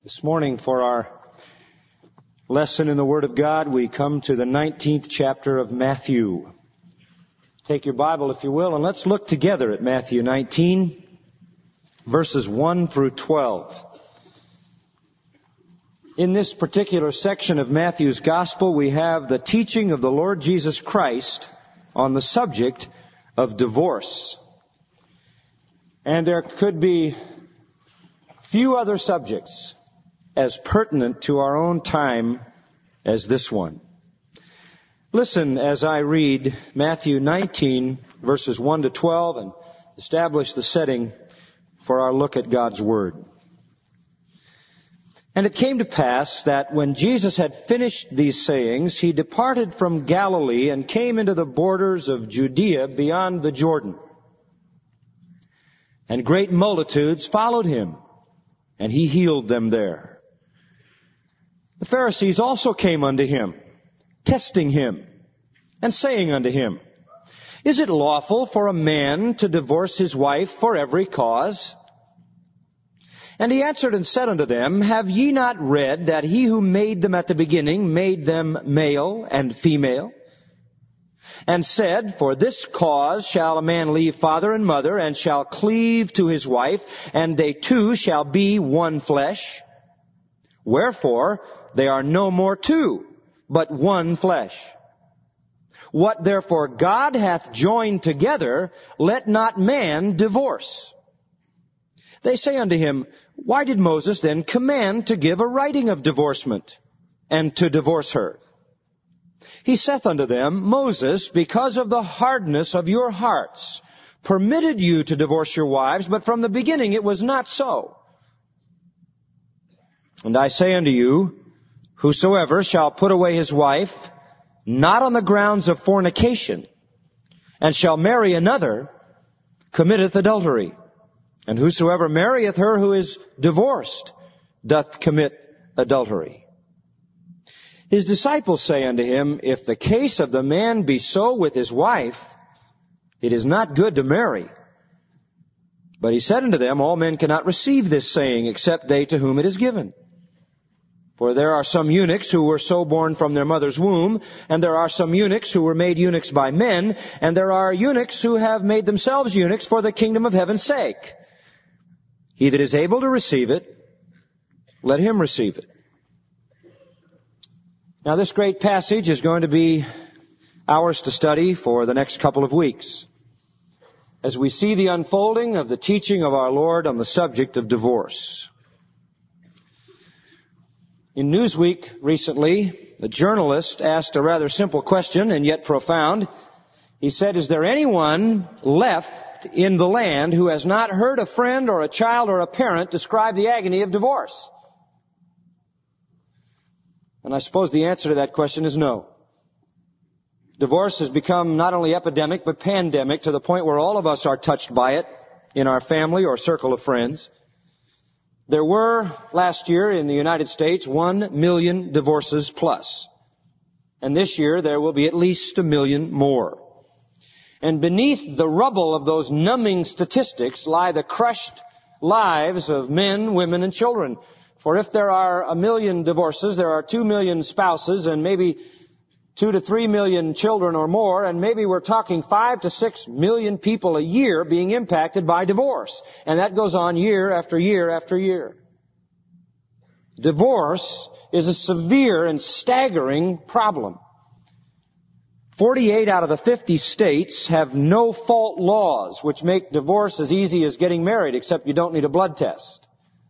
This morning for our lesson in the Word of God, we come to the 19th chapter of Matthew. Take your Bible, if you will, and let's look together at Matthew 19, verses 1 through 12. In this particular section of Matthew's Gospel, we have the teaching of the Lord Jesus Christ on the subject of divorce. And there could be few other subjects as pertinent to our own time as this one. Listen as I read Matthew 19, verses 1 to 12, and establish the setting for our look at God's Word. And it came to pass that when Jesus had finished these sayings, he departed from Galilee and came into the borders of Judea beyond the Jordan. And great multitudes followed him, and he healed them there. The Pharisees also came unto him, testing him, and saying unto him, Is it lawful for a man to divorce his wife for every cause? And he answered and said unto them, Have ye not read that he who made them at the beginning made them male and female? And said, For this cause shall a man leave father and mother, and shall cleave to his wife, and they two shall be one flesh. Wherefore they are no more two, but one flesh. What therefore God hath joined together, let not man divorce. They say unto him, Why did Moses then command to give a writing of divorcement, and to divorce her? He saith unto them, Moses, because of the hardness of your hearts, permitted you to divorce your wives, but from the beginning it was not so. And I say unto you, Whosoever shall put away his wife, not on the grounds of fornication, and shall marry another, committeth adultery. And whosoever marrieth her who is divorced, doth commit adultery. His disciples say unto him, If the case of the man be so with his wife, it is not good to marry. But he said unto them, All men cannot receive this saying, except they to whom it is given. For there are some eunuchs who were so born from their mother's womb, and there are some eunuchs who were made eunuchs by men, and there are eunuchs who have made themselves eunuchs for the kingdom of heaven's sake. He that is able to receive it, let him receive it. Now this great passage is going to be ours to study for the next couple of weeks, as we see the unfolding of the teaching of our Lord on the subject of divorce. In Newsweek recently, a journalist asked a rather simple question, and yet profound. He said, Is there anyone left in the land who has not heard a friend or a child or a parent describe the agony of divorce? And I suppose the answer to that question is no. Divorce has become not only epidemic, but pandemic, to the point where all of us are touched by it in our family or circle of friends. There were, last year in the United States, 1 million divorces plus. And this year there will be at least 1 million more. And beneath the rubble of those numbing statistics lie the crushed lives of men, women, and children. For if there are 1 million divorces, there are 2 million spouses, and maybe 2 to 3 million children or more, and maybe we're talking 5 to 6 million people a year being impacted by divorce. And that goes on year after year after year. Divorce is a severe and staggering problem. 48 out of the 50 states have no-fault laws, which make divorce as easy as getting married, except you don't need a blood test.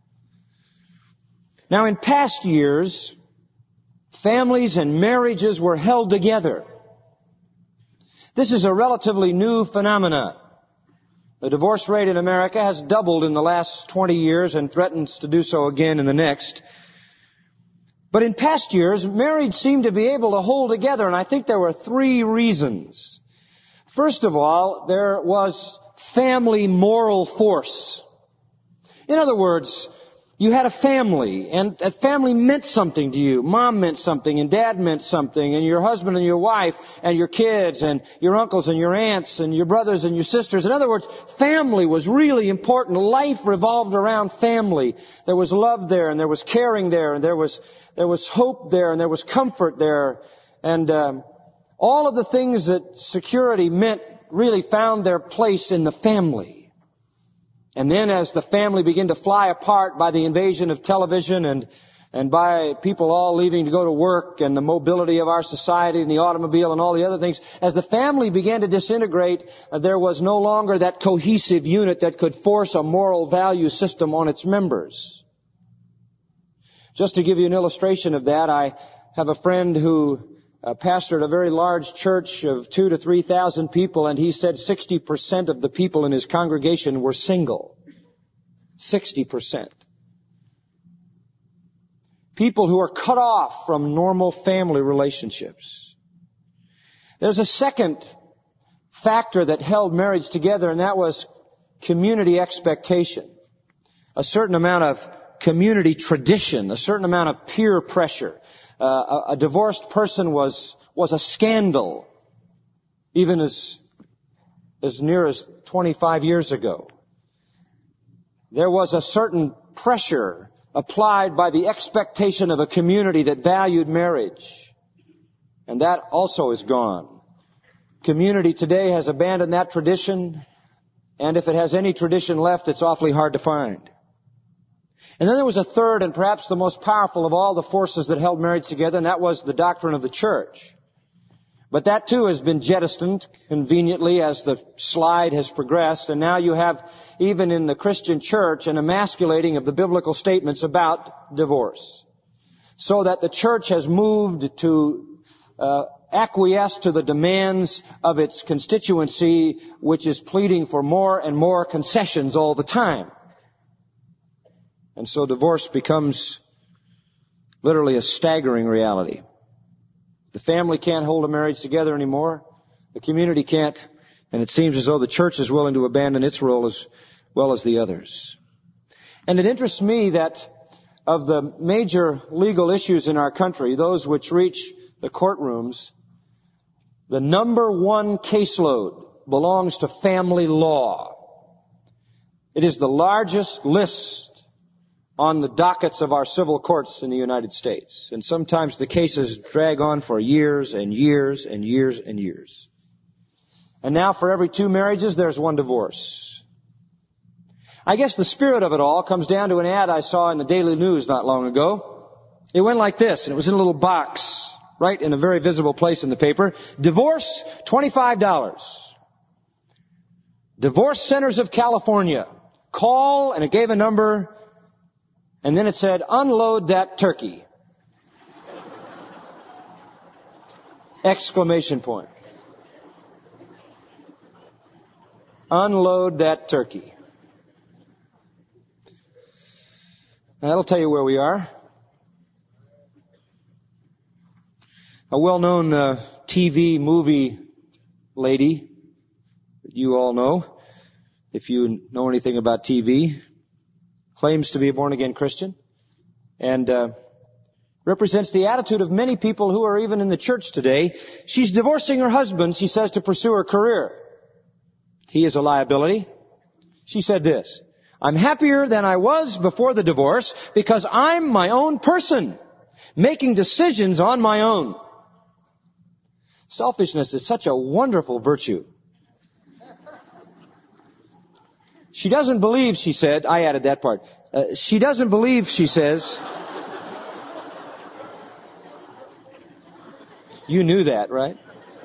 Now, in past years, families and marriages were held together. This is a relatively new phenomenon. The divorce rate in America has doubled in the last 20 years and threatens to do so again in the next. But in past years, marriage seemed to be able to hold together, and I think there were 3 reasons. First of all, there was family moral force. In other words, You had a family, and that family meant something to you. Mom meant something, and Dad meant something, and your husband and your wife, and your kids, and your uncles and your aunts, and your brothers and your sisters. In other words, family was really important. Life revolved around family. There was love there, and there was caring there, and there was hope there, and there was comfort there. And all of the things that security meant really found their place in the family. And then as the family began to fly apart by the invasion of television and by people all leaving to go to work and the mobility of our society and the automobile and all the other things, as the family began to disintegrate, there was no longer that cohesive unit that could force a moral value system on its members. Just to give you an illustration of that, I have a friend who pastored a very large church of 2,000 to 3,000 people, and he said 60% of the people in his congregation were single. 60%. People who are cut off from normal family relationships. There's a second factor that held marriage together, and that was community expectation. A certain amount of community tradition, a certain amount of peer pressure. A divorced person was a scandal, even as near as 25 years ago. There was a certain pressure applied by the expectation of a community that valued marriage. And that also is gone. Community today has abandoned that tradition, and if it has any tradition left, it's awfully hard to find. And then there was a third and perhaps the most powerful of all the forces that held marriage together, and that was the doctrine of the church. But that too has been jettisoned conveniently as the slide has progressed, and now you have, even in the Christian church, an emasculating of the biblical statements about divorce. So that the church has moved to acquiesce to the demands of its constituency, which is pleading for more and more concessions all the time. And so divorce becomes literally a staggering reality. The family can't hold a marriage together anymore. The community can't. And it seems as though the church is willing to abandon its role as well as the others. And it interests me that of the major legal issues in our country, those which reach the courtrooms, the number one caseload belongs to family law. It is the largest list on the dockets of our civil courts in the United States. And sometimes the cases drag on for years and years and years and years. And now for every 2 marriages, there's 1 divorce. I guess the spirit of it all comes down to an ad I saw in the Daily News not long ago. It went like this, and it was in a little box, right in a very visible place in the paper. Divorce, $25. Divorce Centers of California. Call, and it gave a number. And then it said, unload that turkey. Exclamation point. Unload that turkey. Now, that'll tell you where we are. A well-known TV movie lady that you all know, if you know anything about TV, claims to be a born-again Christian, and represents the attitude of many people who are even in the church today. She's divorcing her husband, she says, to pursue her career. He is a liability. She said this, I'm happier than I was before the divorce because I'm my own person, making decisions on my own. Selfishness is such a wonderful virtue. She doesn't believe, she said, I added that part. She doesn't believe, she says. You knew that, right?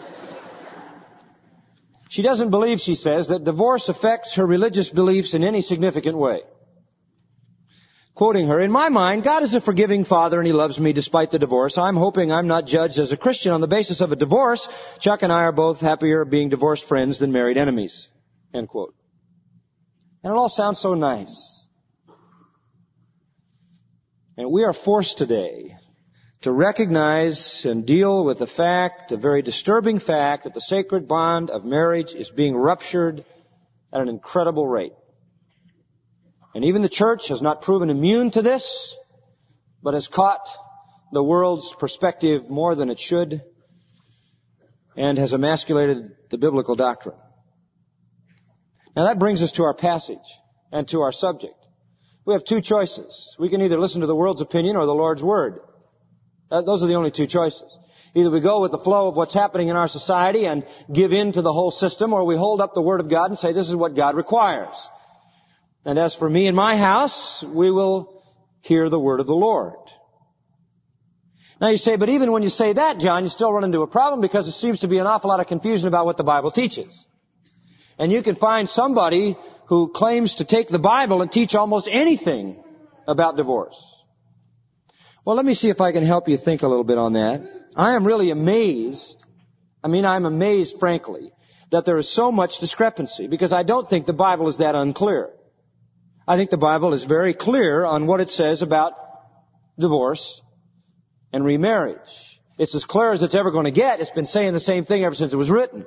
She doesn't believe, she says, that divorce affects her religious beliefs in any significant way. Quoting her, in my mind, God is a forgiving Father and He loves me despite the divorce. I'm hoping I'm not judged as a Christian on the basis of a divorce. Chuck and I are both happier being divorced friends than married enemies. End quote. And it all sounds so nice. And we are forced today to recognize and deal with the fact, a very disturbing fact, that the sacred bond of marriage is being ruptured at an incredible rate. And even the church has not proven immune to this, but has caught the world's perspective more than it should and has emasculated the biblical doctrine. Now that brings us to our passage and to our subject. We have two choices. We can either listen to the world's opinion or the Lord's Word. Those are the only two choices. Either we go with the flow of what's happening in our society and give in to the whole system, or we hold up the Word of God and say, this is what God requires. And as for me and my house, we will hear the Word of the Lord. Now you say, but even when you say that, John, you still run into a problem because there seems to be an awful lot of confusion about what the Bible teaches. And you can find somebody who claims to take the Bible and teach almost anything about divorce. Well, let me see if I can help you think a little bit on that. I am really amazed. I'm amazed, frankly, that there is so much discrepancy because I don't think the Bible is that unclear. I think the Bible is very clear on what it says about divorce and remarriage. It's as clear as it's ever going to get. It's been saying the same thing ever since it was written.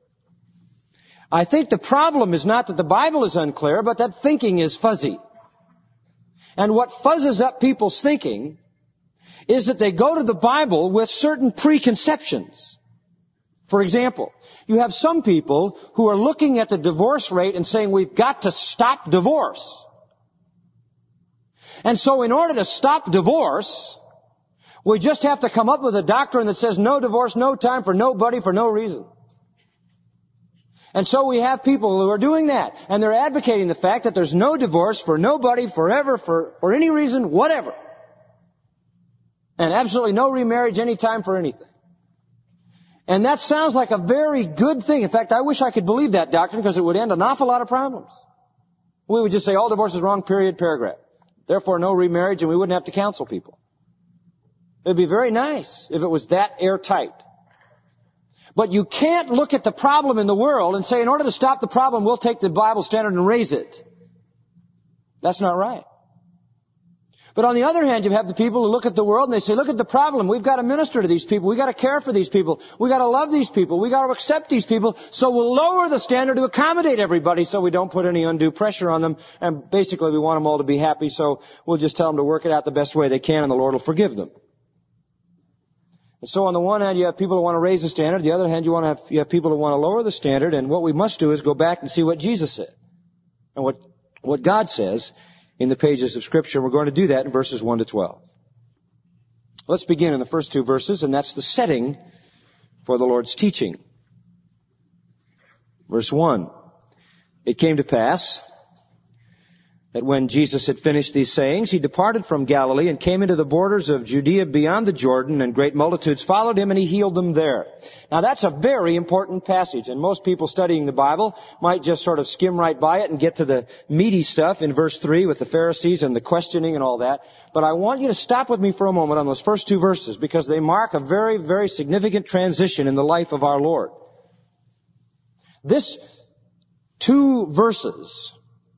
I think the problem is not that the Bible is unclear, but that thinking is fuzzy. And what fuzzes up people's thinking is that they go to the Bible with certain preconceptions. For example, you have some people who are looking at the divorce rate and saying we've got to stop divorce. And so in order to stop divorce, we just have to come up with a doctrine that says no divorce, no time for nobody for no reason. And so we have people who are doing that. And they're advocating the fact that there's no divorce for nobody, forever, for any reason, whatever. And absolutely no remarriage anytime for anything. And that sounds like a very good thing. In fact, I wish I could believe that doctrine because it would end an awful lot of problems. We would just say all divorce is wrong, period, paragraph. Therefore no remarriage, and we wouldn't have to counsel people. It would be very nice if it was that airtight. But you can't look at the problem in the world and say, in order to stop the problem, we'll take the Bible standard and raise it. That's not right. But on the other hand, you have the people who look at the world and they say, look at the problem. We've got to minister to these people. We've got to care for these people. We've got to love these people. We've got to accept these people. So we'll lower the standard to accommodate everybody so we don't put any undue pressure on them. And basically we want them all to be happy, so we'll just tell them to work it out the best way they can and the Lord will forgive them. And so on the one hand, you have people who want to raise the standard. On the other hand, you have people who want to lower the standard. And what we must do is go back and see what Jesus said and what God says in the pages of Scripture. We're going to do that in verses 1 to 12. Let's begin in the first two verses, and that's the setting for the Lord's teaching. Verse 1. It came to pass that when Jesus had finished these sayings, he departed from Galilee and came into the borders of Judea beyond the Jordan, and great multitudes followed him, and he healed them there. Now that's a very important passage, and most people studying the Bible might just sort of skim right by it and get to the meaty stuff in verse 3 with the Pharisees and the questioning and all that. But I want you to stop with me for a moment on those first two verses because they mark a very, very significant transition in the life of our Lord. This two verses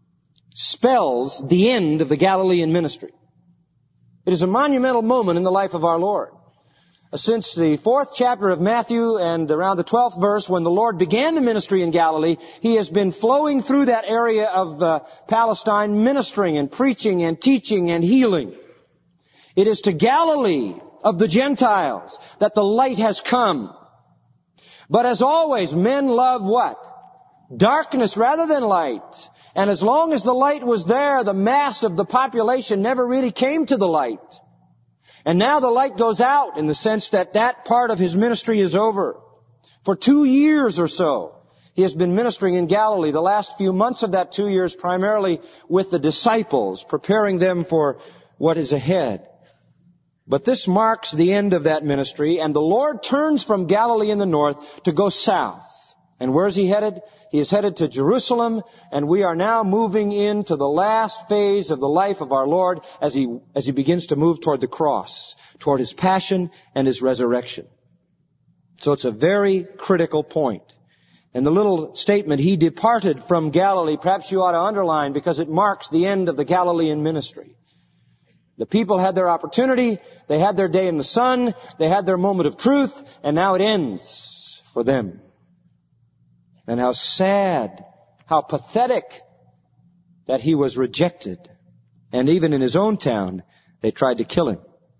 spells the end of the Galilean ministry. It is a monumental moment in the life of our Lord. Since the 4th chapter of Matthew and around the 12th verse, when the Lord began the ministry in Galilee, he has been flowing through that area of Palestine, ministering and preaching and teaching and healing. It is to Galilee of the Gentiles that the light has come. But as always, men love what? Darkness rather than light. And as long as the light was there, the mass of the population never really came to the light. And now the light goes out in the sense that that part of his ministry is over. For 2 years or so, he has been ministering in Galilee. The last few months of that 2 years primarily with the disciples, preparing them for what is ahead. But this marks the end of that ministry, and the Lord turns from Galilee in the north to go south. And where is he headed? He is headed to Jerusalem, and we are now moving into the last phase of the life of our Lord as he begins to move toward the cross, toward his passion and his resurrection. So it's a very critical point. And the little statement, he departed from Galilee, perhaps you ought to underline because it marks the end of the Galilean ministry. The people had their opportunity, they had their day in the sun, they had their moment of truth, and now it ends for them. And how sad, how pathetic that he was rejected. And even in his own town, they tried to kill him.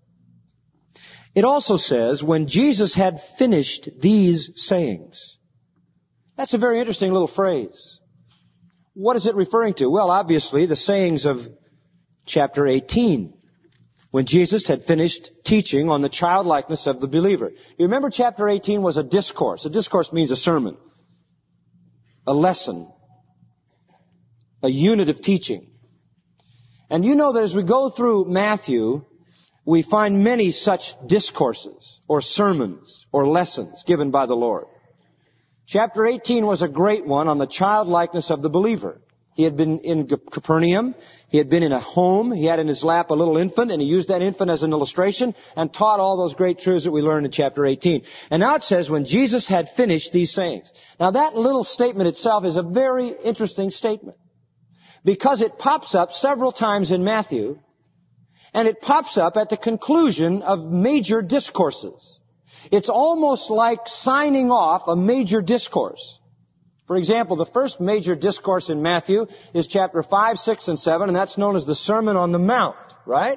It also says, when Jesus had finished these sayings. That's a very interesting little phrase. What is it referring to? Well, obviously, the sayings of chapter 18, when Jesus had finished teaching on the childlikeness of the believer. You remember chapter 18 was a discourse. A discourse means a sermon, a lesson, a unit of teaching. And you know that as we go through Matthew, we find many such discourses or sermons or lessons given by the Lord. Chapter 18 was a great one on the childlikeness of the believer. He had been in Capernaum. He had been in a home. He had in his lap a little infant, and he used that infant as an illustration and taught all those great truths that we learned in chapter 18. And now it says, when Jesus had finished these sayings. Now that little statement itself is a very interesting statement, because it pops up several times in Matthew, and it pops up at the conclusion of major discourses. It's almost like signing off a major discourse. For example, the first major discourse in Matthew is chapter 5, 6, and 7, and that's known as the Sermon on the Mount, right?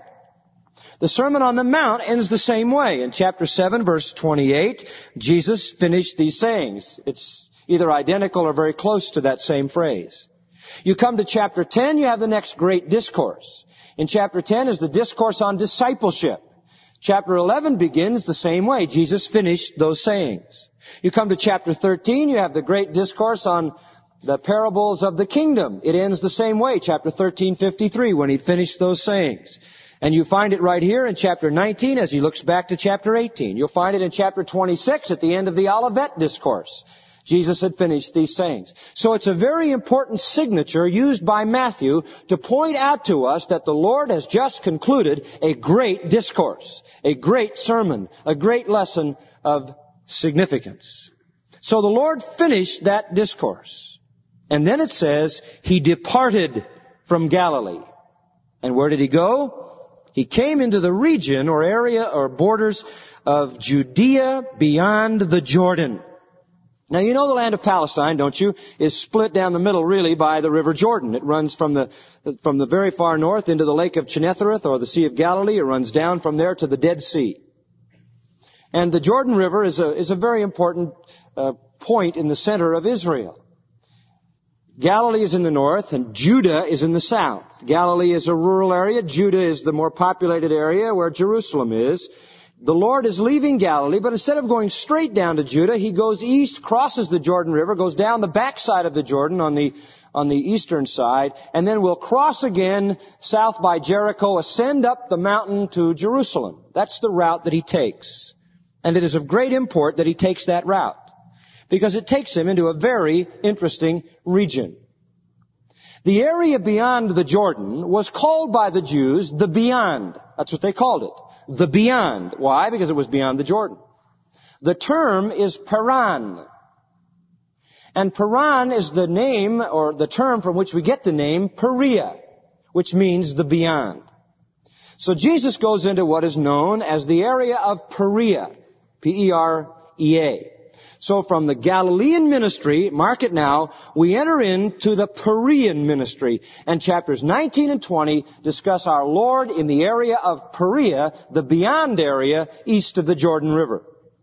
The Sermon on the Mount ends the same way. In chapter 7, verse 28, Jesus finished these sayings. It's either identical or very close to that same phrase. You come to chapter 10, you have the next great discourse. In chapter 10 is the discourse on discipleship. Chapter 11 begins the same way. Jesus finished those sayings. You come to chapter 13, you have the great discourse on the parables of the kingdom. It ends the same way, chapter 13:53, when he finished those sayings. And you find it right here in chapter 19 as he looks back to chapter 18. You'll find it in chapter 26 at the end of the Olivet discourse. Jesus had finished these sayings. So it's a very important signature used by Matthew to point out to us that the Lord has just concluded a great discourse, a great sermon, a great lesson of significance. So the Lord finished that discourse. And then it says, he departed from Galilee. And where did he go? He came into the region or area or borders of Judea beyond the Jordan. Now, you know the land of Palestine, don't you, is split down the middle really by the River Jordan. It runs from the very far north into the Lake of Gennesareth or the Sea of Galilee. It runs down from there to the Dead Sea. And the Jordan River is a very important point in the center of Israel. Galilee is in the north and Judah is in the south. Galilee is a rural area. Judah is the more populated area where Jerusalem is. The Lord is leaving Galilee, but instead of going straight down to Judah, he goes east, crosses the Jordan River, goes down the backside of the Jordan on the eastern side, and then will cross again south by Jericho, ascend up the mountain to Jerusalem. That's the route that he takes. And it is of great import that he takes that route, because it takes him into a very interesting region. The area beyond the Jordan was called by the Jews the Beyond. That's what they called it. The beyond. Why? Because it was beyond the Jordan. The term is Paran. And Paran is the name or the term from which we get the name Perea, which means the beyond. So Jesus goes into what is known as the area of Perea. P-E-R-E-A. So from the Galilean ministry, mark it now, we enter into the Perean ministry. And chapters 19 and 20 discuss our Lord in the area of Perea, the beyond area east of the Jordan River.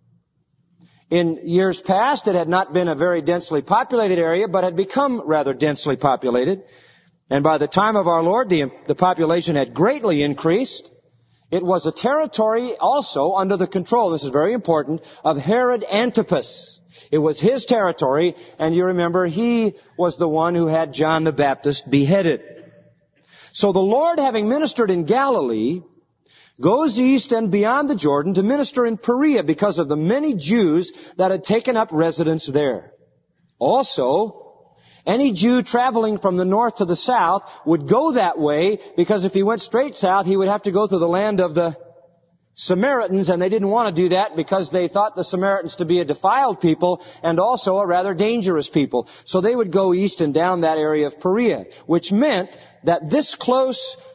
In years past, it had not been a very densely populated area, but had become rather densely populated. And by the time of our Lord, the population had greatly increased. It was a territory also under the control, this is very important, of Herod Antipas. It was his territory, and you remember he was the one who had John the Baptist beheaded. So the Lord, having ministered in Galilee, goes east and beyond the Jordan to minister in Perea because of the many Jews that had taken up residence there. Also, any Jew traveling from the north to the south would go that way because if he went straight south, he would have to go through the land of the Samaritans, and they didn't want to do that because they thought the Samaritans to be a defiled people and also a rather dangerous people. So they would go east and down that area of Perea, which meant that this close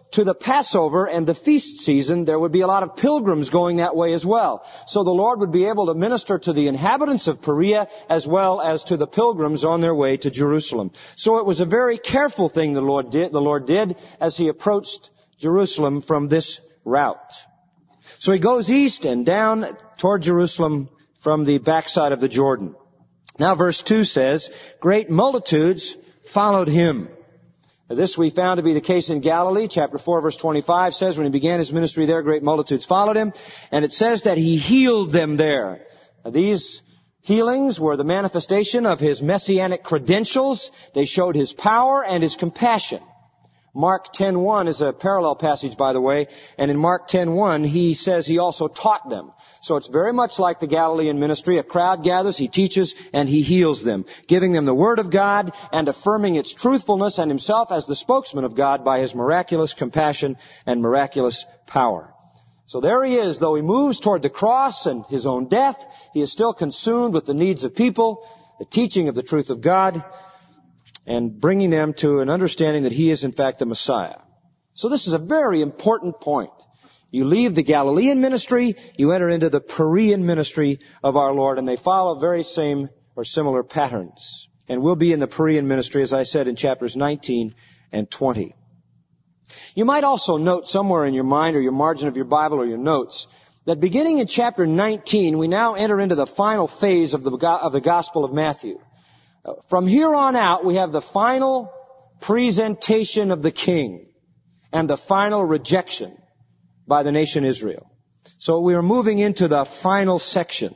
to the Passover and the feast season, there would be a lot of pilgrims going that way as well. So the Lord would be able to minister to the inhabitants of Perea as well as to the pilgrims on their way to Jerusalem. So it was a very careful thing the Lord did as He approached Jerusalem from this route. So He goes east and down toward Jerusalem from the backside of the Jordan. Now verse 2 says, great multitudes followed Him. This we found to be the case in Galilee. Chapter 4 verse 25 says, when He began His ministry there, great multitudes followed Him. And it says that He healed them there. Now, these healings were the manifestation of His messianic credentials. They showed His power and His compassion. Mark 10:1 is a parallel passage, by the way. And in Mark 10:1, He says He also taught them. So it's very much like the Galilean ministry. A crowd gathers, He teaches, and He heals them, giving them the Word of God and affirming its truthfulness and Himself as the spokesman of God by His miraculous compassion and miraculous power. So there He is. Though He moves toward the cross and His own death, He is still consumed with the needs of people, the teaching of the truth of God, and bringing them to an understanding that He is in fact the Messiah. So this is a very important point. You leave the Galilean ministry, you enter into the Perean ministry of our Lord, and they follow very same or similar patterns. And we'll be in the Perean ministry, as I said, in chapters 19 and 20. You might also note somewhere in your mind or your margin of your Bible or your notes that beginning in chapter 19, we now enter into the final phase of the Gospel of Matthew. From here on out, we have the final presentation of the King and the final rejection by the nation Israel. So we are moving into the final section.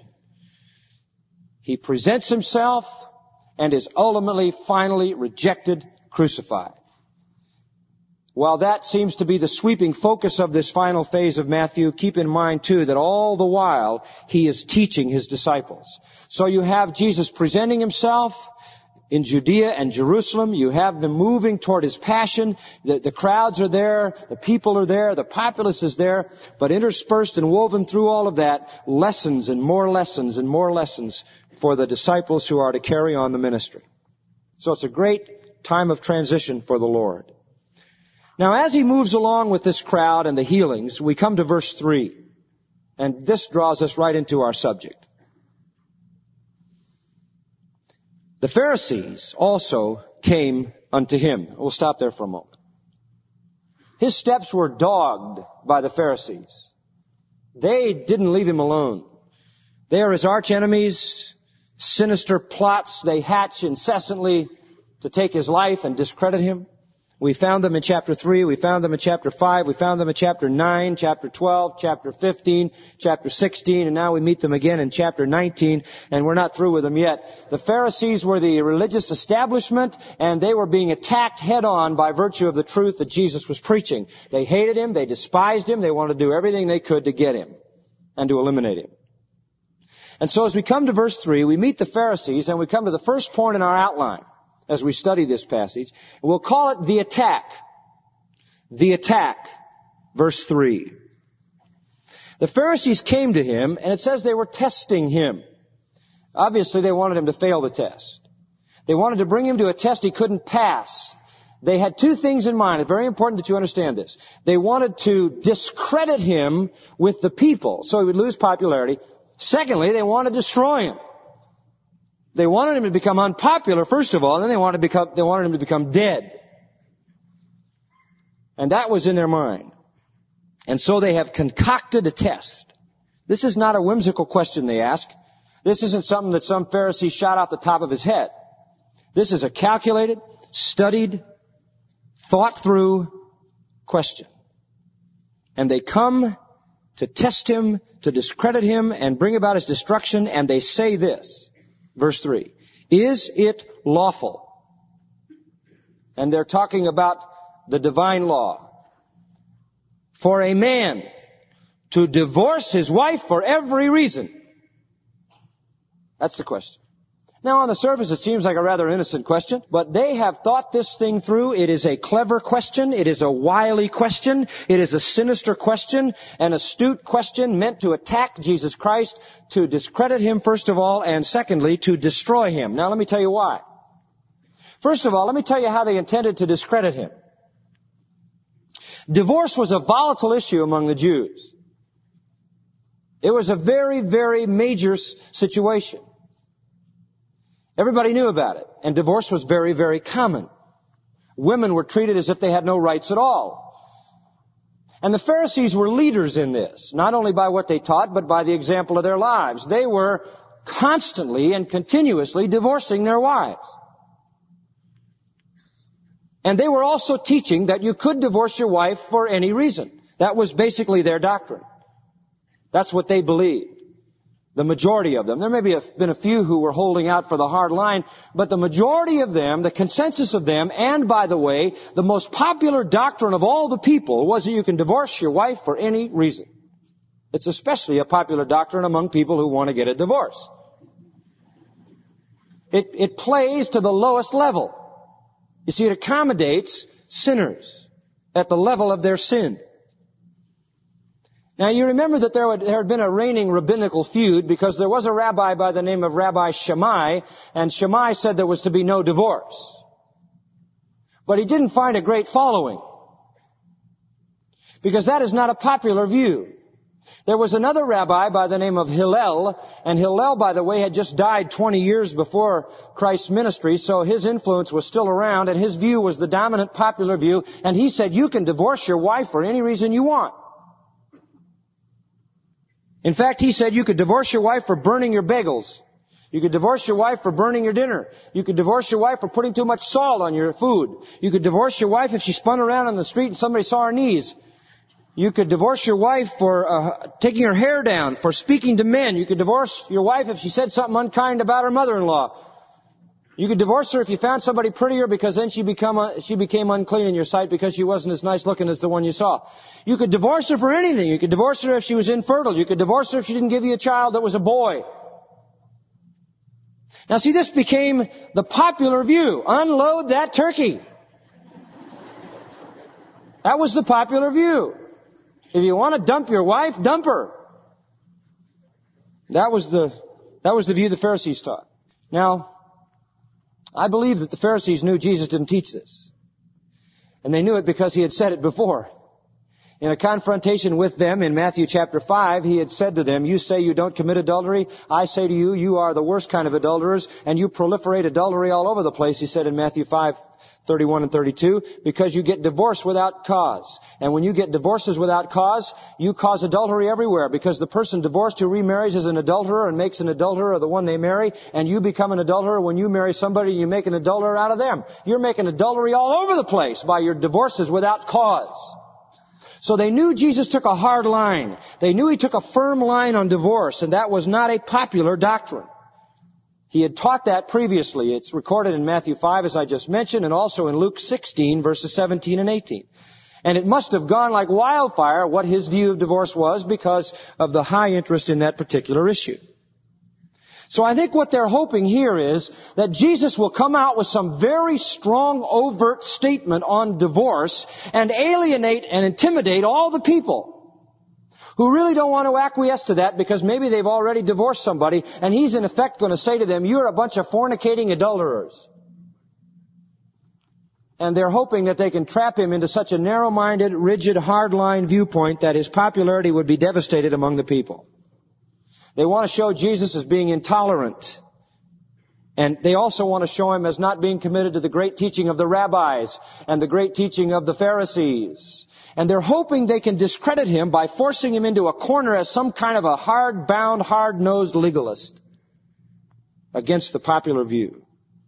He presents Himself and is ultimately, finally rejected, crucified. While that seems to be the sweeping focus of this final phase of Matthew, keep in mind too that all the while He is teaching His disciples. So you have Jesus presenting Himself in Judea and Jerusalem. You have them moving toward His passion. The crowds are there. The people are there. The populace is there. But interspersed and woven through all of that, lessons and more lessons and more lessons for the disciples who are to carry on the ministry. So it's a great time of transition for the Lord. Now, as He moves along with this crowd and the healings, we come to verse 3. And this draws us right into our subject. The Pharisees also came unto Him. We'll stop there for a moment. His steps were dogged by the Pharisees. They didn't leave Him alone. They are His arch enemies, sinister plots they hatch incessantly to take His life and discredit Him. We found them in chapter 3, we found them in chapter 5, we found them in chapter 9, chapter 12, chapter 15, chapter 16, and now we meet them again in chapter 19, and we're not through with them yet. The Pharisees were the religious establishment, and they were being attacked head on by virtue of the truth that Jesus was preaching. They hated Him, they despised Him, they wanted to do everything they could to get Him and to eliminate Him. And so as we come to verse 3, we meet the Pharisees, and we come to the first point in our outline as we study this passage. We'll call it the attack. The attack. Verse 3. The Pharisees came to Him, and it says they were testing Him. Obviously, they wanted Him to fail the test. They wanted to bring Him to a test He couldn't pass. They had two things in mind. It's very important that you understand this. They wanted to discredit Him with the people, so He would lose popularity. Secondly, they wanted to destroy Him. They wanted Him to become unpopular, first of all, and then they wanted Him to become dead. And that was in their mind. And so they have concocted a test. This is not a whimsical question they ask. This isn't something that some Pharisee shot off the top of his head. This is a calculated, studied, thought through question. And they come to test Him, to discredit Him, and bring about His destruction, and they say this. Verse 3, is it lawful? And they're talking about the divine law. For a man to divorce his wife for every reason. That's the question. Now, on the surface, it seems like a rather innocent question, but they have thought this thing through. It is a clever question. It is a wily question. It is a sinister question, an astute question meant to attack Jesus Christ, to discredit Him, first of all, and secondly, to destroy Him. Now, let me tell you why. First of all, let me tell you how they intended to discredit Him. Divorce was a volatile issue among the Jews. It was a very, very major situation. Everybody knew about it, and divorce was very, very common. Women were treated as if they had no rights at all. And the Pharisees were leaders in this, not only by what they taught, but by the example of their lives. They were constantly and continuously divorcing their wives. And they were also teaching that you could divorce your wife for any reason. That was basically their doctrine. That's what they believed. The majority of them. There may have been a few who were holding out for the hard line, but the majority of them, the consensus of them, and by the way, the most popular doctrine of all the people was that you can divorce your wife for any reason. It's especially a popular doctrine among people who want to get a divorce. It plays to the lowest level. You see, it accommodates sinners at the level of their sin. Now, you remember that there had been a reigning rabbinical feud because there was a rabbi by the name of Rabbi Shammai, and Shammai said there was to be no divorce. But he didn't find a great following because that is not a popular view. There was another rabbi by the name of Hillel, and Hillel, by the way, had just died 20 years before Christ's ministry, so his influence was still around, and his view was the dominant popular view, and he said, you can divorce your wife for any reason you want. In fact, he said you could divorce your wife for burning your bagels. You could divorce your wife for burning your dinner. You could divorce your wife for putting too much salt on your food. You could divorce your wife if she spun around on the street and somebody saw her knees. You could divorce your wife for taking her hair down, for speaking to men. You could divorce your wife if she said something unkind about her mother-in-law. You could divorce her if you found somebody prettier because then she became unclean in your sight because she wasn't as nice looking as the one you saw. You could divorce her for anything. You could divorce her if she was infertile. You could divorce her if she didn't give you a child that was a boy. Now see, this became the popular view. Unload that turkey. That was the popular view. If you want to dump your wife, dump her. That was the view the Pharisees taught. Now, I believe that the Pharisees knew Jesus didn't teach this. And they knew it because he had said it before. In a confrontation with them in Matthew chapter 5, he had said to them, you say you don't commit adultery. I say to you, you are the worst kind of adulterers, and you proliferate adultery all over the place, he said in Matthew 5:31 and 32, because you get divorced without cause. And when you get divorces without cause, you cause adultery everywhere, because the person divorced who remarries is an adulterer and makes an adulterer of the one they marry, and you become an adulterer when you marry somebody and you make an adulterer out of them. You're making adultery all over the place by your divorces without cause. So they knew Jesus took a hard line. They knew he took a firm line on divorce, and that was not a popular doctrine. He had taught that previously. It's recorded in Matthew 5, as I just mentioned, and also in Luke 16, verses 17 and 18. And it must have gone like wildfire what his view of divorce was because of the high interest in that particular issue. So I think what they're hoping here is that Jesus will come out with some very strong, overt statement on divorce and alienate and intimidate all the people who really don't want to acquiesce to that because maybe they've already divorced somebody, and he's in effect going to say to them, you're a bunch of fornicating adulterers. And they're hoping that they can trap him into such a narrow-minded, rigid, hard-line viewpoint that his popularity would be devastated among the people. They want to show Jesus as being intolerant. And they also want to show him as not being committed to the great teaching of the rabbis and the great teaching of the Pharisees. And they're hoping they can discredit him by forcing him into a corner as some kind of a hard-bound, hard-nosed legalist against the popular view.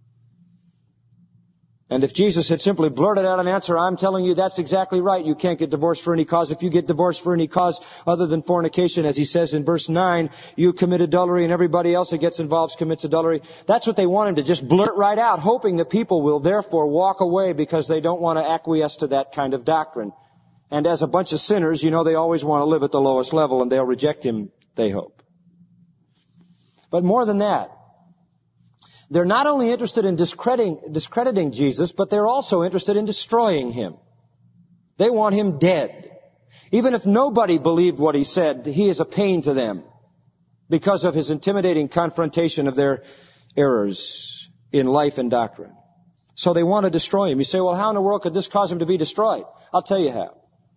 And if Jesus had simply blurted out an answer, I'm telling you that's exactly right. You can't get divorced for any cause. If you get divorced for any cause other than fornication, as he says in verse 9, you commit adultery and everybody else that gets involved commits adultery. That's what they want him to just blurt right out, hoping the people will therefore walk away because they don't want to acquiesce to that kind of doctrine. And as a bunch of sinners, you know they always want to live at the lowest level and they'll reject him, they hope. But more than that, they're not only interested in discrediting Jesus, but they're also interested in destroying him. They want him dead. Even if nobody believed what he said, he is a pain to them because of his intimidating confrontation of their errors in life and doctrine. So they want to destroy him. You say, well, how in the world could this cause him to be destroyed? I'll tell you how.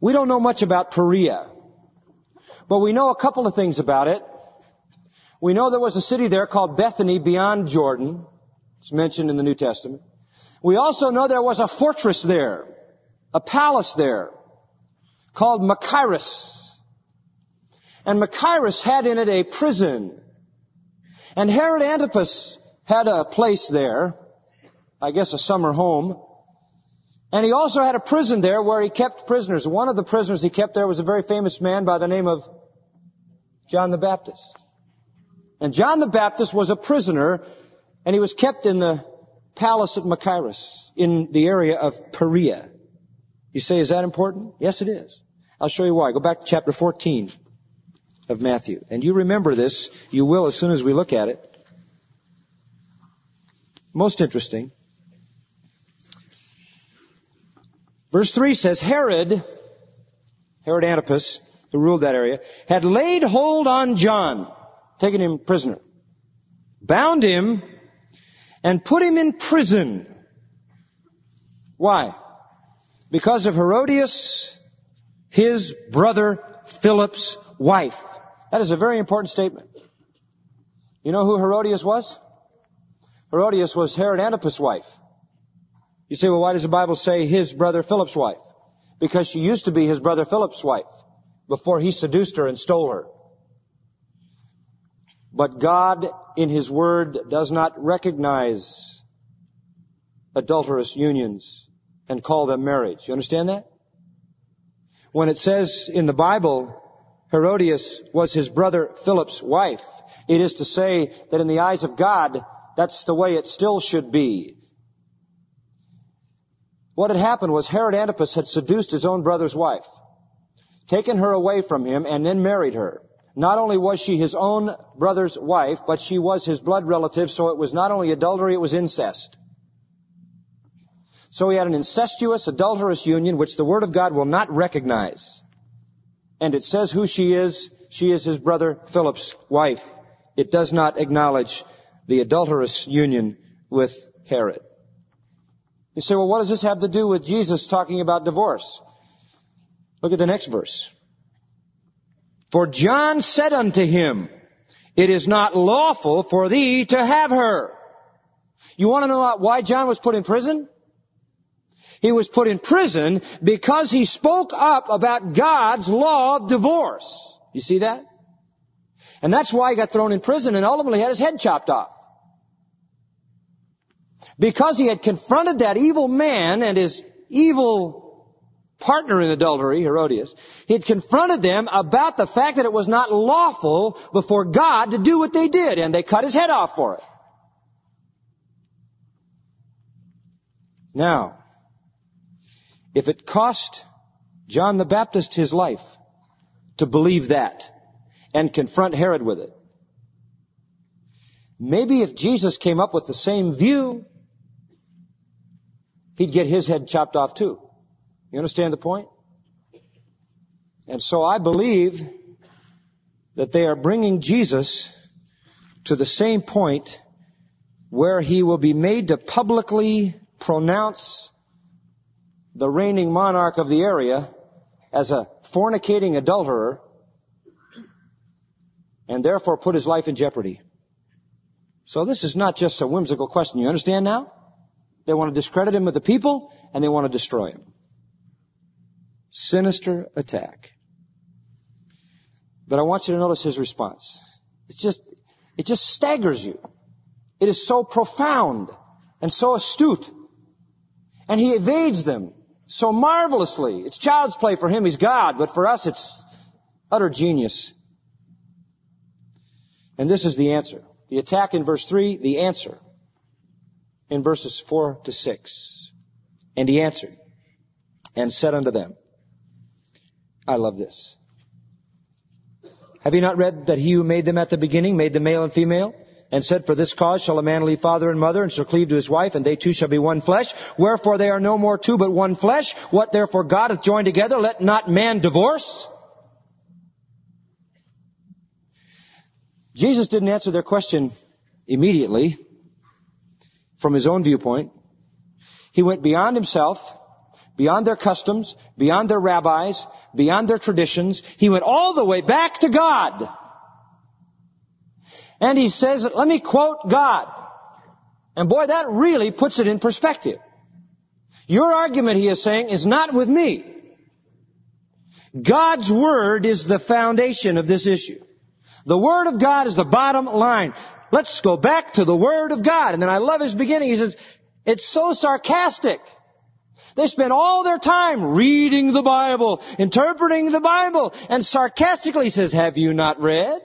We don't know much about Perea, but we know a couple of things about it. We know there was a city there called Bethany beyond Jordan. It's mentioned in the New Testament. We also know there was a fortress there, a palace there, called Machaerus. And Machaerus had in it a prison. And Herod Antipas had a place there, I guess a summer home. And he also had a prison there where he kept prisoners. One of the prisoners he kept there was a very famous man by the name of John the Baptist. And John the Baptist was a prisoner, and he was kept in the palace at Machaerus, in the area of Perea. You say, is that important? Yes, it is. I'll show you why. Go back to chapter 14 of Matthew. And you remember this. You will as soon as we look at it. Most interesting. Verse 3 says, Herod Antipas, who ruled that area, had laid hold on John, taken him prisoner, bound him, and put him in prison. Why? Because of Herodias, his brother Philip's wife. That is a very important statement. You know who Herodias was? Herodias was Herod Antipas' wife. You say, well, why does the Bible say his brother Philip's wife? Because she used to be his brother Philip's wife before he seduced her and stole her. But God, in His Word, does not recognize adulterous unions and call them marriage. You understand that? When it says in the Bible, Herodias was his brother Philip's wife, it is to say that in the eyes of God, that's the way it still should be. What had happened was Herod Antipas had seduced his own brother's wife, taken her away from him, and then married her. Not only was she his own brother's wife, but she was his blood relative, so it was not only adultery, it was incest. So he had an incestuous, adulterous union, which the Word of God will not recognize. And it says who she is. She is his brother Philip's wife. It does not acknowledge the adulterous union with Herod. You say, well, what does this have to do with Jesus talking about divorce? Look at the next verse. For John said unto him, it is not lawful for thee to have her. You want to know why John was put in prison? He was put in prison because he spoke up about God's law of divorce. You see that? And that's why he got thrown in prison and ultimately had his head chopped off. Because he had confronted that evil man and his evil partner in adultery, Herodias, he had confronted them about the fact that it was not lawful before God to do what they did, and they cut his head off for it. Now, if it cost John the Baptist his life to believe that and confront Herod with it, maybe if Jesus came up with the same view, he'd get his head chopped off too. You understand the point? And so I believe that they are bringing Jesus to the same point where he will be made to publicly pronounce the reigning monarch of the area as a fornicating adulterer and therefore put his life in jeopardy. So this is not just a whimsical question. You understand now? They want to discredit him with the people and they want to destroy him. Sinister attack. But I want you to notice his response. It just staggers you. It is so profound and so astute. And he evades them so marvelously. It's child's play for him. He's God. But for us, it's utter genius. And this is the answer. The attack in verse 3, the answer in verses 4 to 6. And he answered and said unto them, I love this. Have you not read that he who made them at the beginning made them male and female? And said, for this cause shall a man leave father and mother, and shall cleave to his wife, and they two shall be one flesh. Wherefore they are no more two, but one flesh. What therefore God hath joined together, let not man divorce. Jesus didn't answer their question immediately from his own viewpoint. He went beyond himself, beyond their customs, beyond their rabbis, beyond their traditions. He went all the way back to God. And he says, let me quote God. And boy, that really puts it in perspective. Your argument, he is saying, is not with me. God's Word is the foundation of this issue. The Word of God is the bottom line. Let's go back to the Word of God. And then I love his beginning. He says, it's so sarcastic. They spend all their time reading the Bible, interpreting the Bible, and sarcastically says, have you not read?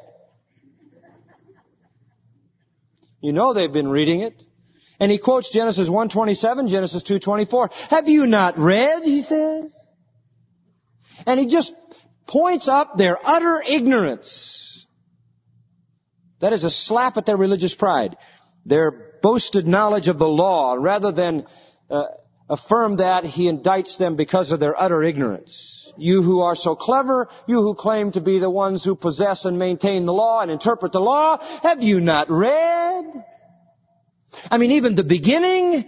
You know they've been reading it. And he quotes Genesis 1:27, Genesis 2:24. Have you not read, he says? And he just points up their utter ignorance. That is a slap at their religious pride. Their boasted knowledge of the law. Rather than affirm that, he indicts them because of their utter ignorance. You who are so clever, you who claim to be the ones who possess and maintain the law and interpret the law, have you not read? I mean, even the beginning.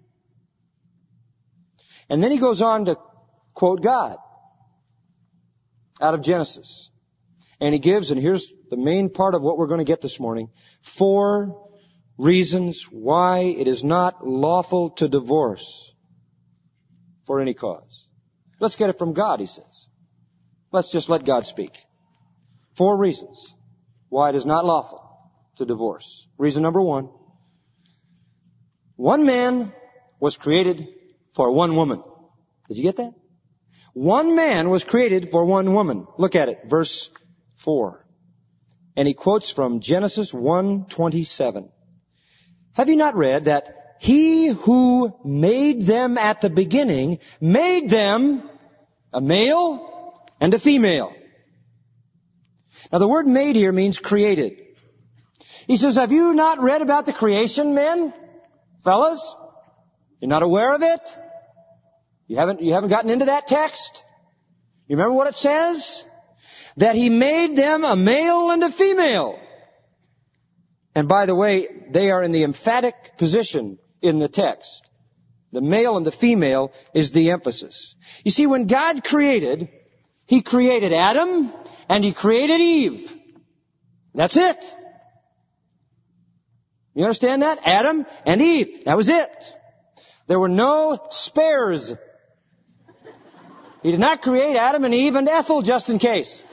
And then he goes on to quote God out of Genesis. And he gives, and here's the main part of what we're going to get this morning, 4 reasons why it is not lawful to divorce for any cause. Let's get it from God, he says. Let's just let God speak. 4 reasons why it is not lawful to divorce. Reason number 1. One man was created for one woman. Did you get that? One man was created for one woman. Look at it, verse 4. And he quotes from Genesis 1:27. Have you not read that he who made them at the beginning made them a male and a female? Now the word made here means created. He says, have you not read about the creation, men? Fellas? You're not aware of it? You haven't gotten into that text? You remember what it says? That he made them a male and a female. And by the way, they are in the emphatic position in the text. The male and the female is the emphasis. You see, when God created, he created Adam and he created Eve. That's it. You understand that? Adam and Eve. That was it. There were no spares. He did not create Adam and Eve and Ethel just in case.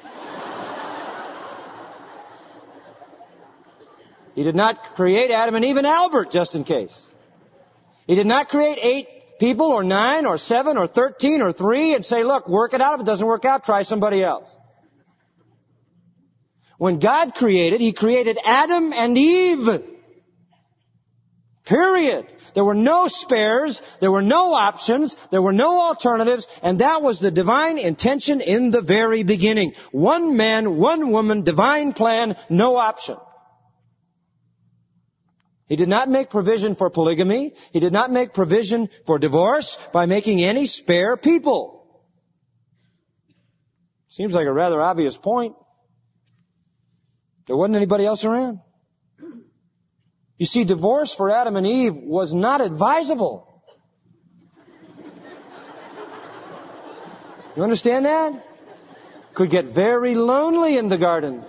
He did not create Adam and Eve and Albert just in case. He did not create 8 people or 9 or 7 or 13 or 3 and say, look, work it out. If it doesn't work out, try somebody else. When God created, he created Adam and Eve. Period. There were no spares. There were no options. There were no alternatives. And that was the divine intention in the very beginning. One man, one woman, divine plan, no option. He did not make provision for polygamy. He did not make provision for divorce by making any spare people. Seems like a rather obvious point. There wasn't anybody else around. You see, divorce for Adam and Eve was not advisable. You understand that? Could get very lonely in the garden.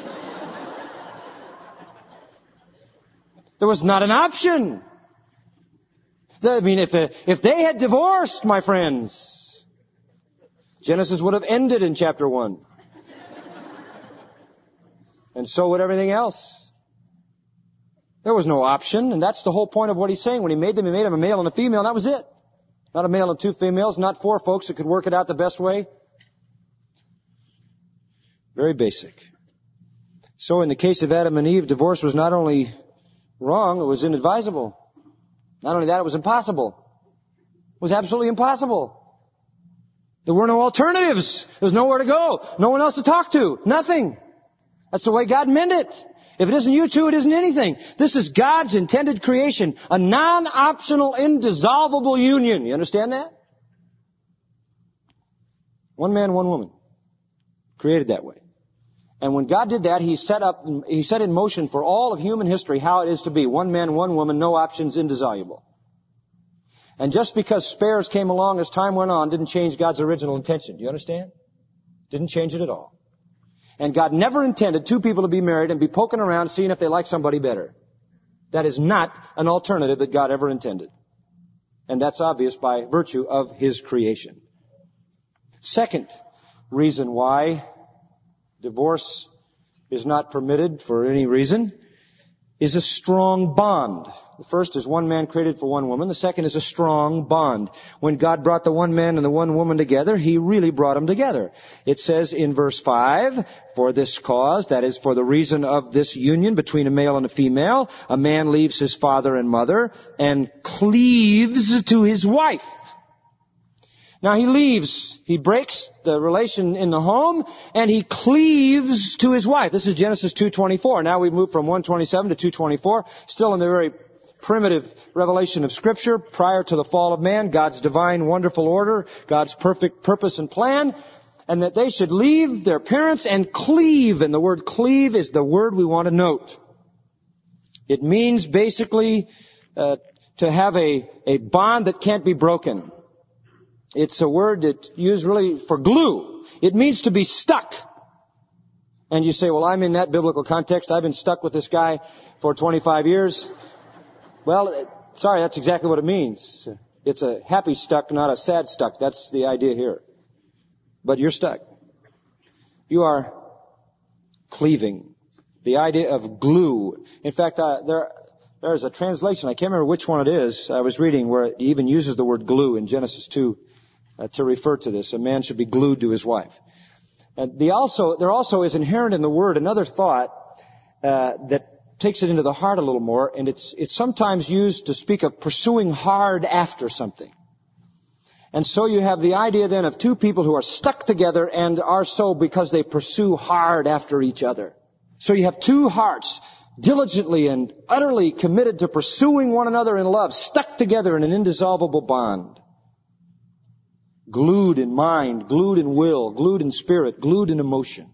There was not an option. I mean, if they had divorced, my friends, Genesis would have ended in chapter 1. And so would everything else. There was no option, and that's the whole point of what he's saying. When he made them a male and a female, and that was it. Not a male and 2 females, not 4 folks that could work it out the best way. Very basic. So in the case of Adam and Eve, divorce was not only wrong, it was inadvisable. Not only that, it was impossible. It was absolutely impossible. There were no alternatives. There was nowhere to go. No one else to talk to. Nothing. That's the way God meant it. If it isn't you two, it isn't anything. This is God's intended creation. A non-optional, indissoluble union. You understand that? One man, one woman. Created that way. And when God did that, he set in motion for all of human history how it is to be. One man, one woman, no options, indissoluble. And just because spares came along as time went on didn't change God's original intention. Do you understand? Didn't change it at all. And God never intended two people to be married and be poking around seeing if they like somebody better. That is not an alternative that God ever intended. And that's obvious by virtue of His creation. Second reason why divorce is not permitted for any reason is a strong bond. The first is one man created for one woman. The second is a strong bond. When God brought the one man and the one woman together, He really brought them together. It says in verse 5, for this cause, that is for the reason of this union between a male and a female, a man leaves his father and mother and cleaves to his wife. Now he breaks the relation in the home, and he cleaves to his wife. This is Genesis 2:24. Now we move from 1:27 to 2:24, still in the very primitive revelation of Scripture, prior to the fall of man, God's divine, wonderful order, God's perfect purpose and plan, and that they should leave their parents and cleave. And the word cleave is the word we want to note. It means basically to have a bond that can't be broken. It's a word that's used really for glue. It means to be stuck. And you say, well, I'm in that biblical context. I've been stuck with this guy for 25 years. Well, sorry, that's exactly what it means. It's a happy stuck, not a sad stuck. That's the idea here. But you're stuck. You are cleaving. The idea of glue. In fact, there is a translation, I can't remember which one it is, I was reading, where it even uses the word glue in Genesis 2 to refer to this. A man should be glued to his wife. And there also is inherent in the word another thought that takes it into the heart a little more, and it's sometimes used to speak of pursuing hard after something. And so you have the idea then of two people who are stuck together and are so because they pursue hard after each other. So you have two hearts diligently and utterly committed to pursuing one another in love, stuck together in an indissoluble bond. Glued in mind, glued in will, glued in spirit, glued in emotion.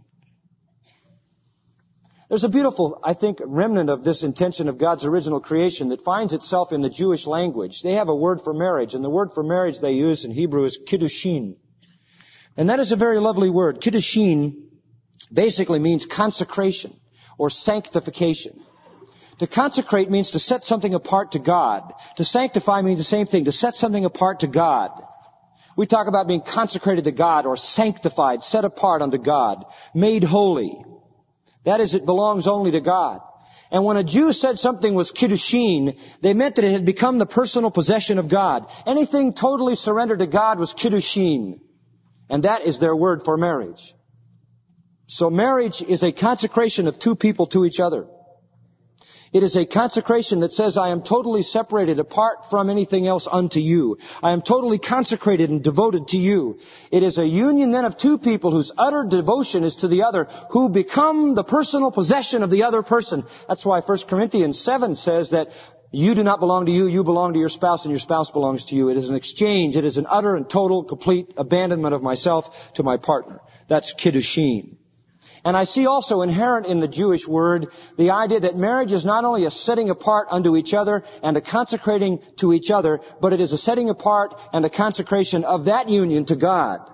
There's a beautiful, I think, remnant of this intention of God's original creation that finds itself in the Jewish language. They have a word for marriage, and the word for marriage they use in Hebrew is kiddushin. And that is a very lovely word. Kiddushin basically means consecration or sanctification. To consecrate means to set something apart to God. To sanctify means the same thing, to set something apart to God. We talk about being consecrated to God or sanctified, set apart unto God, made holy. That is, it belongs only to God. And when a Jew said something was kiddushin, they meant that it had become the personal possession of God. Anything totally surrendered to God was kiddushin. And that is their word for marriage. So marriage is a consecration of two people to each other. It is a consecration that says, I am totally separated apart from anything else unto you. I am totally consecrated and devoted to you. It is a union then of two people whose utter devotion is to the other, who become the personal possession of the other person. That's why 1 Corinthians 7 says that you do not belong to you, you belong to your spouse, and your spouse belongs to you. It is an exchange. It is an utter and total, complete abandonment of myself to my partner. That's kiddushin. And I see also inherent in the Jewish word the idea that marriage is not only a setting apart unto each other and a consecrating to each other, but it is a setting apart and a consecration of that union to God.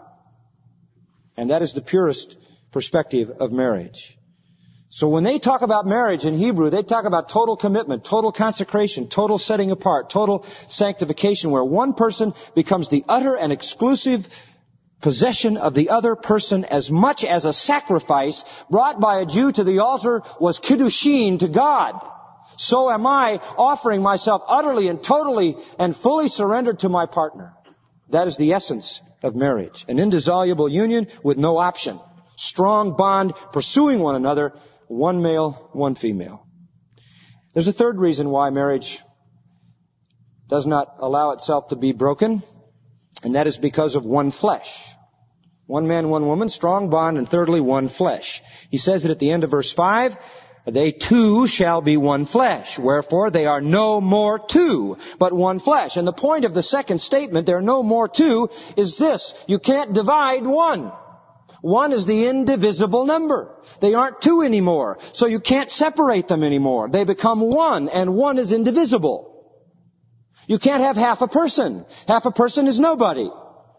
And that is the purest perspective of marriage. So when they talk about marriage in Hebrew, they talk about total commitment, total consecration, total setting apart, total sanctification, where one person becomes the utter and exclusive possession of the other person, as much as a sacrifice brought by a Jew to the altar was kiddushin to God. So am I offering myself utterly and totally and fully surrendered to my partner. That is the essence of marriage. An indissoluble union with no option. Strong bond, pursuing one another, one male, one female. There's a third reason why marriage does not allow itself to be broken. And that is because of one flesh. One man, one woman, strong bond, and thirdly, one flesh. He says it at the end of verse 5, they two shall be one flesh. Wherefore they are no more two, but one flesh. And the point of the second statement, there are no more two, is this. You can't divide one. One is the indivisible number. They aren't two anymore. So you can't separate them anymore. They become one, and one is indivisible. You can't have half a person. Half a person is nobody.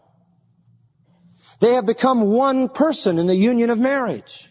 They have become one person in the union of marriage.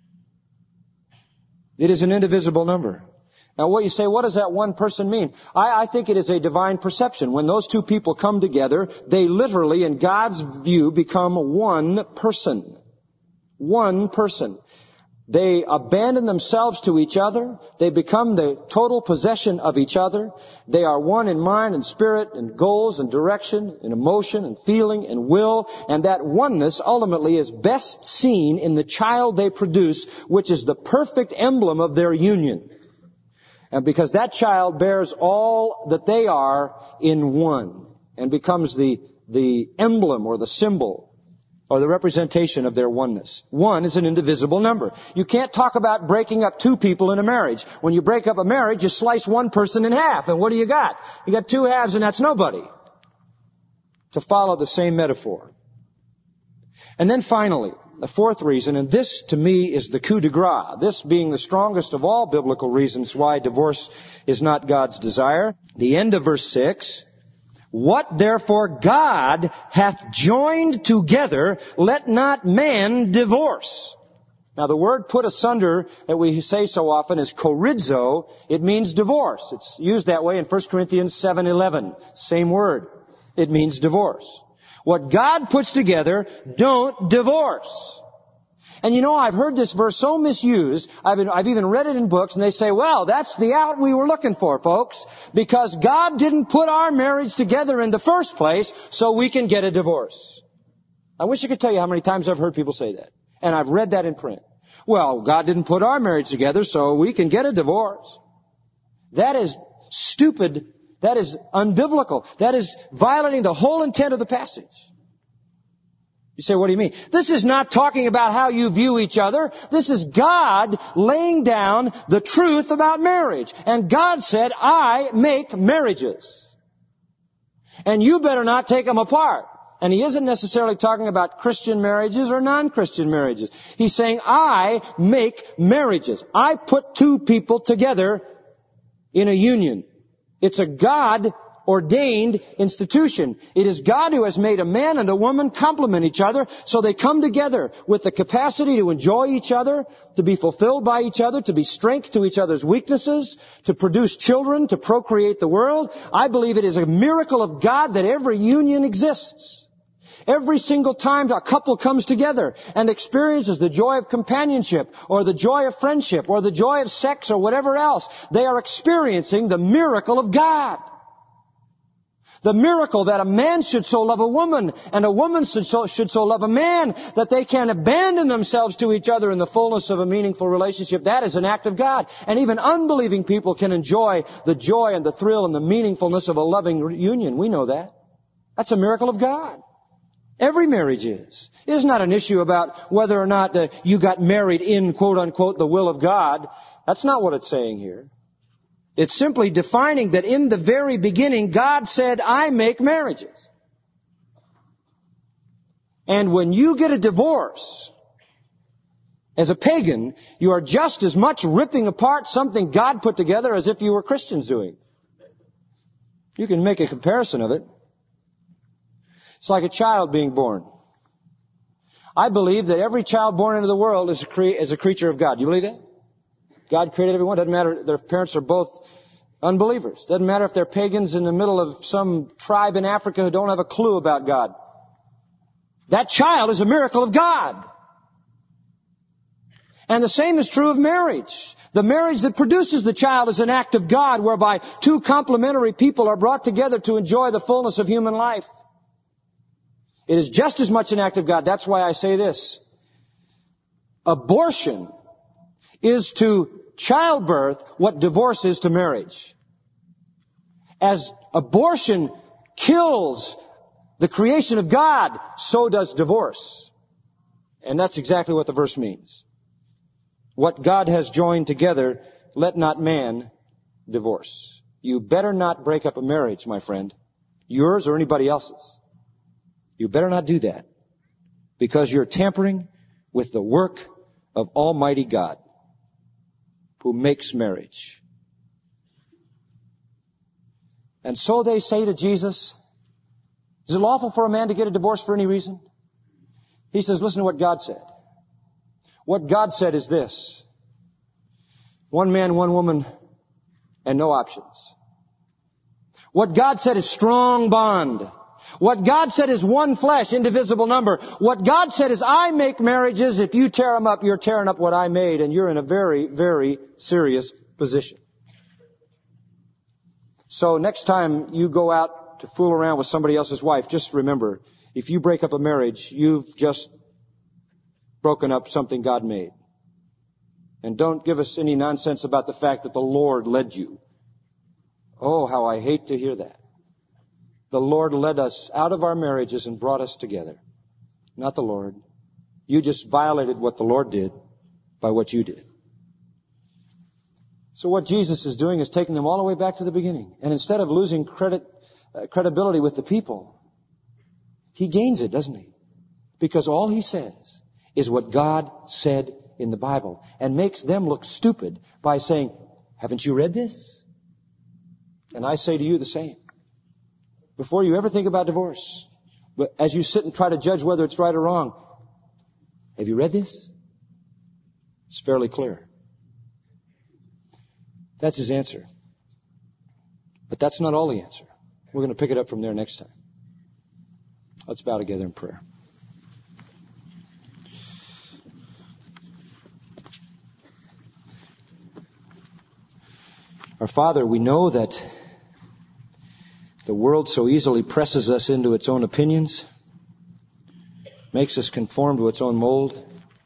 It is an indivisible number. Now what you say, what does that one person mean? I think it is a divine perception. When those two people come together, they literally, in God's view, become one person. One person. They abandon themselves to each other. They become the total possession of each other. They are one in mind and spirit and goals and direction and emotion and feeling and will. And that oneness ultimately is best seen in the child they produce, which is the perfect emblem of their union. And because that child bears all that they are in one and becomes the emblem or the symbol or the representation of their oneness. One is an indivisible number. You can't talk about breaking up two people in a marriage. When you break up a marriage, you slice one person in half. And what do you got? You got two halves and that's nobody. To follow the same metaphor. And then finally, the fourth reason, and this to me is the coup de grace, this being the strongest of all biblical reasons why divorce is not God's desire. The end of verse 6. What therefore God hath joined together, let not man divorce. Now the word put asunder that we say so often is chorizo. It means divorce. It's used that way in 1 Corinthians 7:11. Same word. It means divorce. What God puts together, don't divorce. And you know, I've heard this verse so misused, I've even read it in books, and they say, well, that's the out we were looking for, folks, because God didn't put our marriage together in the first place so we can get a divorce. I wish I could tell you how many times I've heard people say that. And I've read that in print. Well, God didn't put our marriage together so we can get a divorce. That is stupid. That is unbiblical. That is violating the whole intent of the passage. You say, what do you mean? This is not talking about how you view each other. This is God laying down the truth about marriage. And God said, I make marriages. And you better not take them apart. And He isn't necessarily talking about Christian marriages or non-Christian marriages. He's saying, I make marriages. I put two people together in a union. It's a God-ordained institution. It is God who has made a man and a woman complement each other so they come together with the capacity to enjoy each other, to be fulfilled by each other, to be strength to each other's weaknesses, to produce children, to procreate the world. I believe it is a miracle of God that every union exists. Every single time a couple comes together and experiences the joy of companionship or the joy of friendship or the joy of sex or whatever else, they are experiencing the miracle of God. The miracle that a man should so love a woman and a woman should so love a man that they can abandon themselves to each other in the fullness of a meaningful relationship. That is an act of God. And even unbelieving people can enjoy the joy and the thrill and the meaningfulness of a loving union. We know that. That's a miracle of God. Every marriage is. It is not an issue about whether or not you got married in, quote unquote, the will of God. That's not what it's saying here. It's simply defining that in the very beginning, God said, I make marriages. And when you get a divorce, as a pagan, you are just as much ripping apart something God put together as if you were Christians doing. You can make a comparison of it. It's like a child being born. I believe that every child born into the world is a creature of God. Do you believe that? God created everyone. Doesn't matter if their parents are both unbelievers. Doesn't matter if they're pagans in the middle of some tribe in Africa who don't have a clue about God. That child is a miracle of God. And the same is true of marriage. The marriage that produces the child is an act of God whereby two complementary people are brought together to enjoy the fullness of human life. It is just as much an act of God. That's why I say this. Abortion is to childbirth what divorce is to marriage. As abortion kills the creation of God, so does divorce. And that's exactly what the verse means. What God has joined together, let not man divorce. You better not break up a marriage, my friend. Yours or anybody else's. You better not do that. Because you're tampering with the work of Almighty God, who makes marriage. And so they say to Jesus, is it lawful for a man to get a divorce for any reason? He says, listen to what God said. What God said is this: one man, one woman, and no options. What God said is strong bond. What God said is one flesh, indivisible number. What God said is, I make marriages. If you tear them up, you're tearing up what I made, and you're in a very, very serious position. So next time you go out to fool around with somebody else's wife, just remember, if you break up a marriage, you've just broken up something God made. And don't give us any nonsense about the fact that the Lord led you. Oh, how I hate to hear that. The Lord led us out of our marriages and brought us together. Not the Lord. You just violated what the Lord did by what you did. So what Jesus is doing is taking them all the way back to the beginning. And instead of losing credibility with the people, He gains it, doesn't He? Because all He says is what God said in the Bible, and makes them look stupid by saying, haven't you read this? And I say to you the same. Before you ever think about divorce, but as you sit and try to judge whether it's right or wrong, have you read this? It's fairly clear. That's His answer. But that's not all the answer. We're going to pick it up from there next time. Let's bow together in prayer. Our Father, we know that the world so easily presses us into its own opinions, makes us conform to its own mold,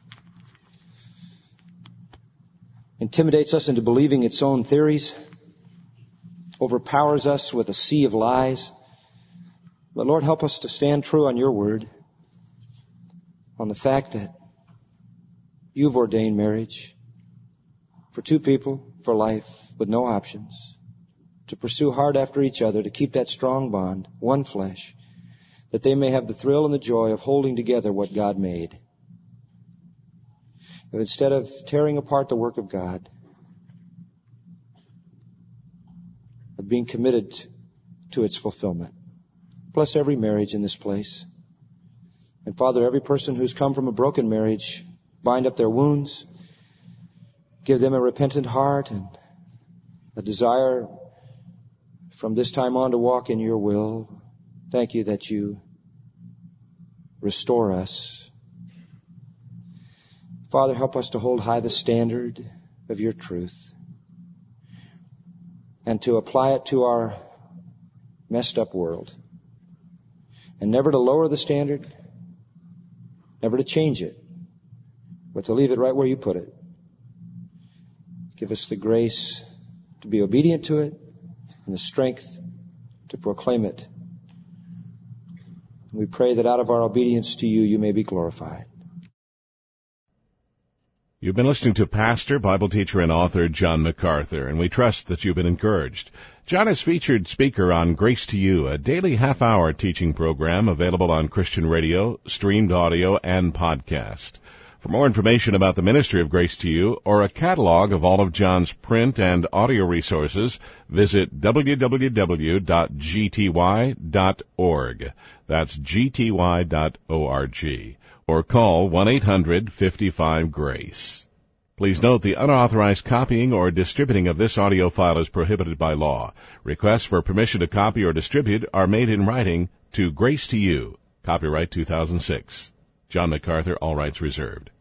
intimidates us into believing its own theories, overpowers us with a sea of lies. But Lord, help us to stand true on Your word, on the fact that You've ordained marriage for two people, for life, with no options, to pursue hard after each other, to keep that strong bond, one flesh, that they may have the thrill and the joy of holding together what God made. And instead of tearing apart the work of God, of being committed to its fulfillment. Bless every marriage in this place. And Father, every person who's come from a broken marriage, bind up their wounds, give them a repentant heart and a desire from this time on to walk in Your will. Thank You that You restore us. Father, help us to hold high the standard of Your truth and to apply it to our messed up world. And never to lower the standard, never to change it, but to leave it right where You put it. Give us the grace to be obedient to it and the strength to proclaim it. We pray that out of our obedience to You, You may be glorified. You've been listening to pastor, Bible teacher, and author John MacArthur, and we trust that you've been encouraged. John is featured speaker on Grace to You, a daily half-hour teaching program available on Christian radio, streamed audio, and podcast. For more information about the ministry of Grace to You or a catalog of all of John's print and audio resources, visit www.gty.org. That's gty.org. Or call 1-800-55-GRACE. Please note the unauthorized copying or distributing of this audio file is prohibited by law. Requests for permission to copy or distribute are made in writing to Grace to You. Copyright 2006. John MacArthur, all rights reserved.